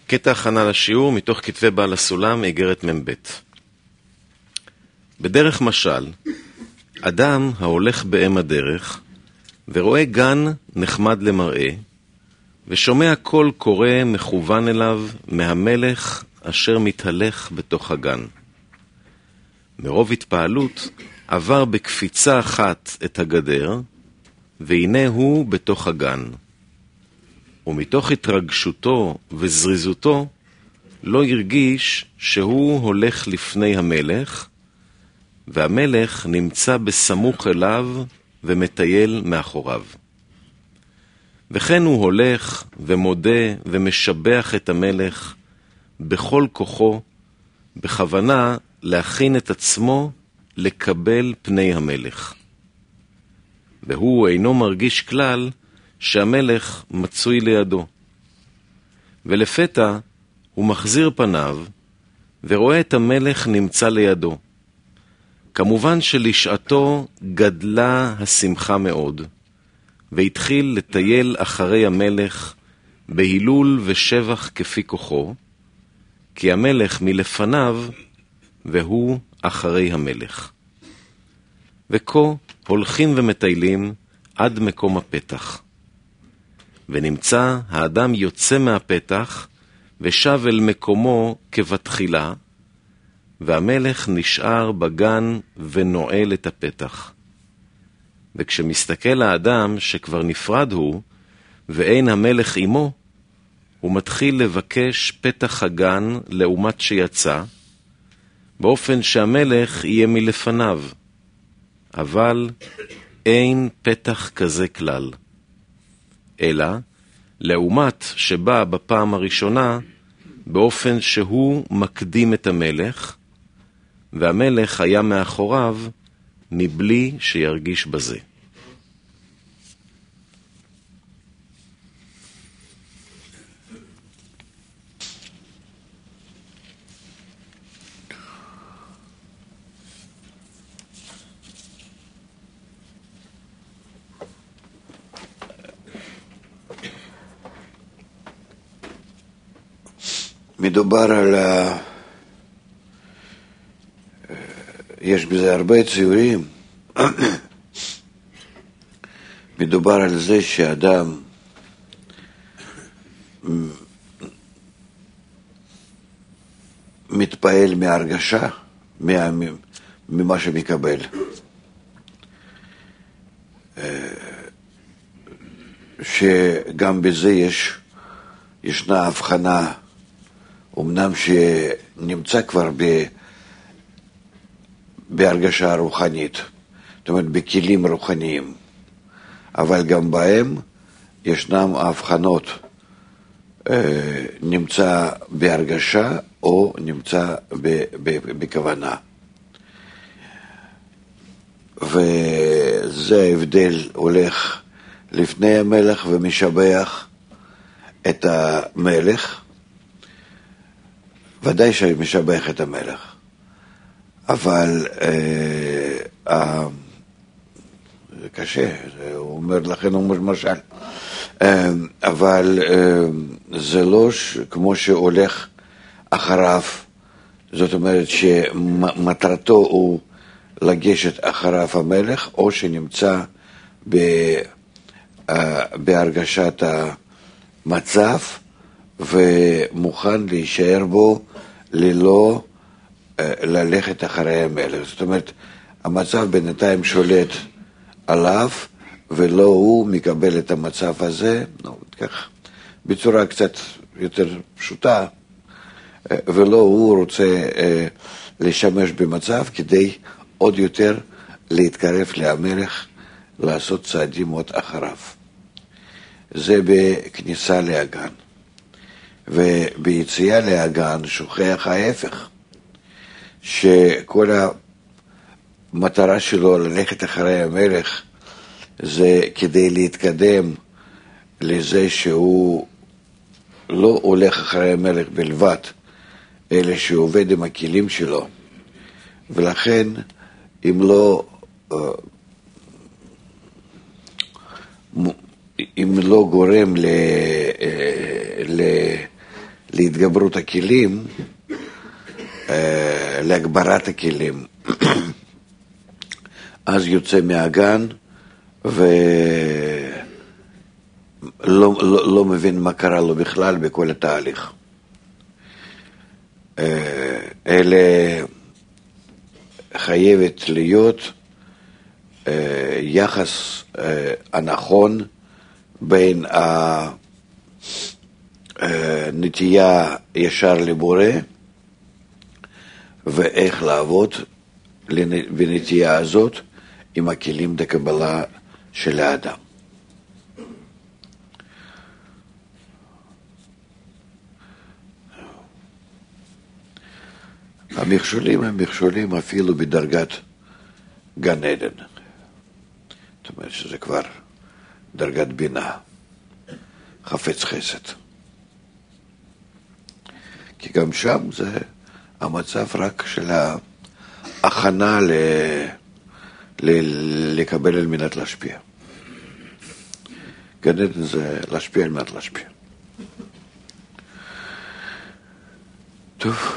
קטע הכנה לשיעור מתוך כתבי בעל הסולם, איגרת מ"ב. בדרך משל, אדם ההולך באם הדרך, ורואה גן נחמד למראה, ושומע קול קורא מכוון אליו מהמלך אשר מתהלך בתוך הגן. מרוב התפעלות עבר בקפיצה אחת את הגדר, והנה הוא בתוך הגן. ומתוך התרגשותו וזריזותו לא הרגיש שהוא הולך לפני המלך, והמלך נמצא בסמוך אליו ומטייל מאחוריו. וכן הוא הולך ומודה ומשבח את המלך בכל כוחו, בכוונה להכין את עצמו לקבל פני המלך. והוא אינו מרגיש כלל שהמלך מצוי לידו. ולפתע הוא מחזיר פניו ורואה את המלך נמצא לידו. כמובן שלשעתו גדלה השמחה מאוד, והתחיל לטייל אחרי המלך בהילול ושבח כפי כוחו, כי המלך מלפניו והוא אחרי המלך. וכה הולכים ומטיילים עד מקום הפתח. ונמצא האדם יוצא מהפתח ושב אל מקומו כבתחילה, והמלך נשאר בגן ונועל את הפתח. וכשמסתכל האדם שכבר נפרד הוא, ואין המלך עמו, הוא מתחיל לבקש פתח הגן לעומת שיצא, באופן שהמלך יהיה מלפניו. אבל אין פתח כזה כלל. אלא, לעומת שבא בפעם הראשונה, באופן שהוא מקדים את המלך, והמלך היה מאחוריו מבלי שירגיש בזה. מדובר על יש בזה הרבה ציורים. מדובר על זה שאדם מתפעל מהרגשה, ממה שמקבל. שגם בזה ישנה הבחנה, אמנם שנמצא כבר בהרגשה רוחנית, זאת אומרת בכלים רוחניים, אבל גם בהם ישנם הבחנות, נמצא בהרגשה או נמצא בכוונה. וזה ההבדל, הולך לפני המלך ומשבח את המלך, ודאי שמשבח את המלך, אבל זה קשה, הוא אומר לכן, הוא אומר משל, אבל זה לא כמו שהולך אחריו, זאת אומרת שמטרתו הוא לגשת אחריו המלך, או שנמצא בהרגשת המצב, ומוכן להישאר בו ללא ללכת אחרי המלך. זאת אומרת, המצב בינתיים שולט עליו, ולא הוא מקבל את המצב הזה, כך, בצורה קצת יותר פשוטה, ולא הוא רוצה לשמש במצב כדי עוד יותר להתקרב למלך, לעשות צעדים עוד אחריו. זה בכניסה להגן. וביציאה להגן שוכח ההפך, שכל המטרה שלו ללכת אחרי המלך זה כדי להתקדם לזה שהוא לא הולך אחרי המלך בלבד, אלא שהוא עובד עם הכלים שלו, ולכן אם לא גורם להתגברות הכלים, להגברת הכלים. אז יוצא מהגן ולא מבין מה קרה לו בכלל בכל התהליך. אלה חייבת להיות יחס הנכון בין הנטייה ישר לבורא ואיך לעבוד בנטייה הזאת עם הכלים דקבלה של האדם. המכשולים הם מכשולים אפילו בדרגת גן עדן. זאת אומרת שזה כבר דרגת בינה, חפץ חסד. כי גם שם זה המצב רק של ההכנה לקבל על מנת להשפיע. גן עדן זה להשפיע על מנת להשפיע. טוב.